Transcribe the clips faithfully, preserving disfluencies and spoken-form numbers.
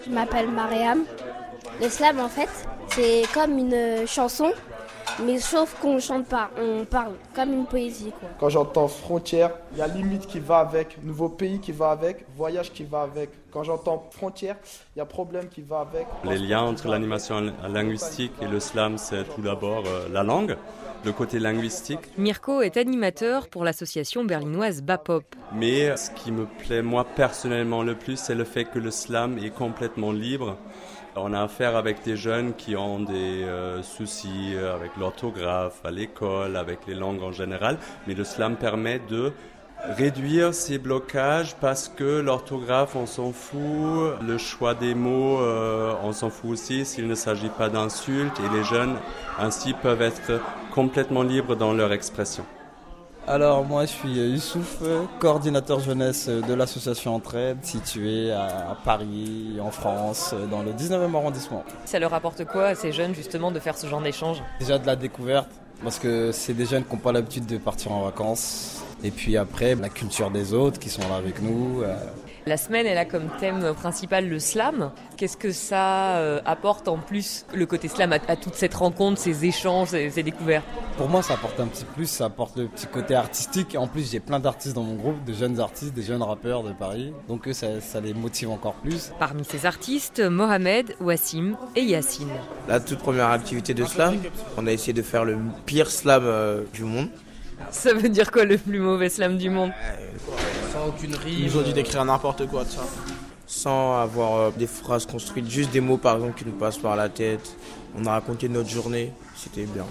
Je m'appelle Mariam. Le slam, en fait, c'est comme une chanson, mais sauf qu'on ne chante pas, on parle, comme une poésie, quoi. Quand j'entends frontière, il y a limite qui va avec, nouveau pays qui va avec, voyage qui va avec. Quand j'entends frontière, il y a problème qui va avec. Les liens entre l'animation linguistique et le slam, c'est tout d'abord euh, la langue, le côté linguistique. Mirko est animateur pour l'association berlinoise Bapop. Mais ce qui me plaît moi personnellement le plus, c'est le fait que le slam est complètement libre. On a affaire avec des jeunes qui ont des euh, soucis avec l'orthographe à l'école, avec les langues en général, mais le slam permet de réduire ces blocages parce que l'orthographe, on s'en fout, le choix des mots, euh, on s'en fout aussi s'il ne s'agit pas d'insultes, et les jeunes ainsi peuvent être complètement libres dans leur expression. Alors moi je suis Youssouf, coordinateur jeunesse de l'association Entraide, située à Paris, en France, dans le dix-neuvième arrondissement. Ça leur apporte quoi à ces jeunes justement de faire ce genre d'échange ? Déjà de la découverte, parce que c'est des jeunes qui n'ont pas l'habitude de partir en vacances. Et puis après, la culture des autres qui sont là avec nous. La semaine, elle a comme thème principal le slam. Qu'est-ce que ça euh, apporte en plus, le côté slam, à, à toute cette rencontre, ces échanges, ces, ces découvertes ? Pour moi, ça apporte un petit plus, ça apporte le petit côté artistique. En plus, j'ai plein d'artistes dans mon groupe, de jeunes artistes, des jeunes rappeurs de Paris. Donc eux, ça, ça les motive encore plus. Parmi ces artistes, Mohamed, Wassim et Yacine. La toute première activité de slam, on a essayé de faire le pire slam euh, du monde. Ça veut dire quoi, le plus mauvais slam du monde ? Sans aucune rime. Ils nous ont dit d'écrire n'importe quoi de ça. Sans avoir euh, des phrases construites, juste des mots par exemple qui nous passent par la tête. On a raconté notre journée, c'était bien.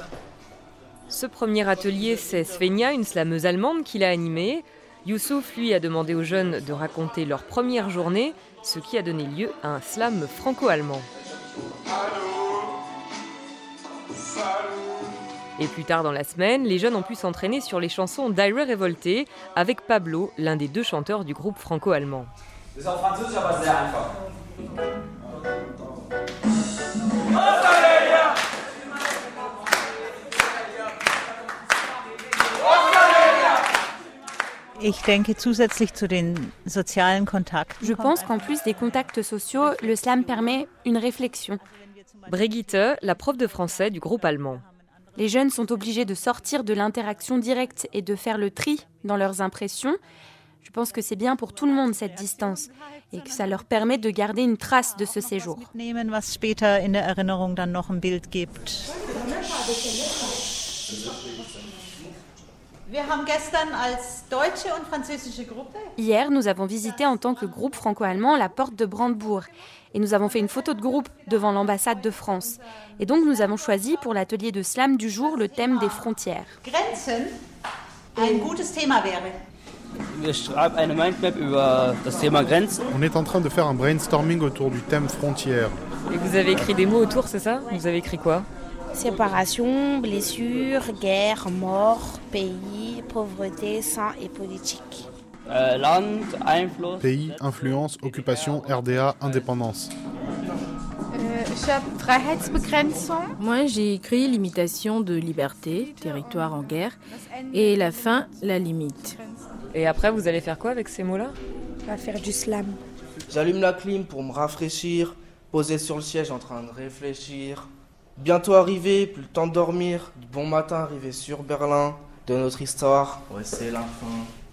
Ce premier atelier, c'est Svenja, une slameuse allemande, qui l'a animé. Youssouf, lui, a demandé aux jeunes de raconter leur première journée, ce qui a donné lieu à un slam franco-allemand. Et plus tard dans la semaine, les jeunes ont pu s'entraîner sur les chansons d'Ire Revolté avec Pablo, l'un des deux chanteurs du groupe franco-allemand. Je pense qu'en plus des contacts sociaux, le slam permet une réflexion. Brigitte, la prof de français du groupe allemand. Les jeunes sont obligés de sortir de l'interaction directe et de faire le tri dans leurs impressions. Je pense que c'est bien pour tout le monde cette distance et que ça leur permet de garder une trace de ce séjour. Hier, nous avons visité en tant que groupe franco-allemand la porte de Brandebourg et nous avons fait une photo de groupe devant l'ambassade de France. Et donc nous avons choisi pour l'atelier de slam du jour le thème des frontières. Grenzen, ein gutes Thema wäre. On est en train de faire un brainstorming autour du thème frontières. Et vous avez écrit des mots autour, c'est ça ? Vous avez écrit quoi ? Séparation, blessure, guerre, mort, pays, pauvreté, sang et politique. Euh, land, Einfluss. Pays, influence, occupation, R D A, indépendance. Moi, j'ai écrit l'imitation de liberté, territoire en guerre, et la fin, la limite. Et après, vous allez faire quoi avec ces mots-là ? On va faire du slam. J'allume la clim pour me rafraîchir, posé sur le siège en train de réfléchir. Bientôt arrivé, plus le temps de dormir. Du bon matin arrivé sur Berlin, de notre histoire. Ouais, c'est la fin.